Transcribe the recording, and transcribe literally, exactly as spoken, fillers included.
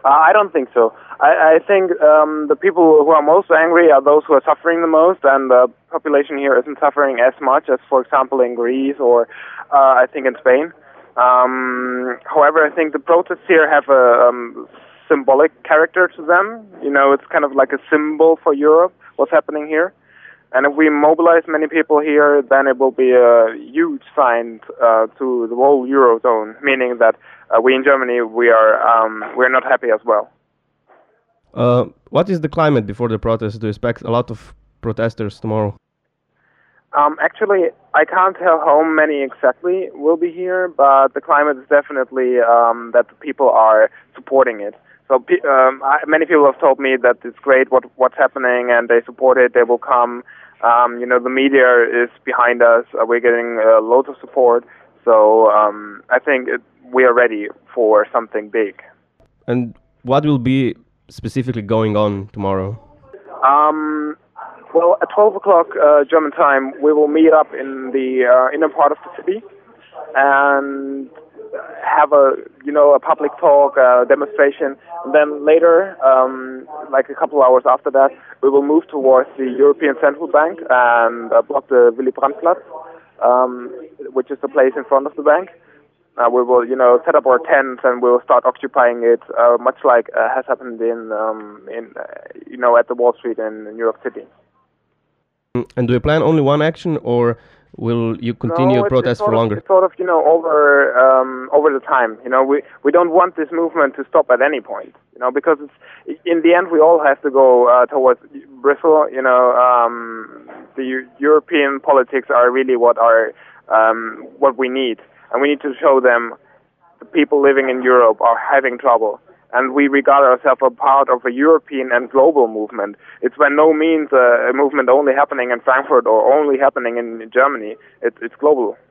Uh, I don't think so. I, I think um, the people who are most angry are those who are suffering the most, and the population here isn't suffering as much as, for example, in Greece or uh, I think in Spain. Um, however, I think the protests here have a um, symbolic character to them. You know, it's kind of like a symbol for Europe, what's happening here. And if we mobilize many people here, then it will be a huge sign uh, to the whole Eurozone, meaning that uh, we in Germany, we are um, we're not happy as well. Uh, what is the climate before the protest? Do you expect a lot of protesters tomorrow? Um, actually, I can't tell how many exactly will be here, but the climate is definitely um, that the people are supporting it. So um, I, many people have told me that it's great what what's happening, and they support it. They will come. Um, you know, the media is behind us. Uh, we're getting uh, loads of support. So um, I think it, we are ready for something big. And what will be specifically going on tomorrow? Um, well, at twelve o'clock uh, German time, we will meet up in the uh, inner part of the city and have a, you know, a public talk, a demonstration. And then later, um, like a couple hours after that, we will move towards the European Central Bank and uh, block the Willy Brandt-Platz, um, which is the place in front of the bank. Uh, we will, you know, set up our tents and we'll start occupying it, uh, much like uh, has happened in, um, in, uh, you know, at the Wall Street in New York City. And do you plan only one action, or will you continue no, it's, protest it's sort for of, longer? It's sort of, you know, over um, over the time. You know, we we don't want this movement to stop at any point. You know, because it's, in the end we all have to go uh, towards Brussels. You know, um, the European politics are really what are um, what we need, and we need to show them the people living in Europe are having trouble. And we regard ourselves as part of a European and global movement. It's by no means a, a movement only happening in Frankfurt or only happening in Germany. It, it's global.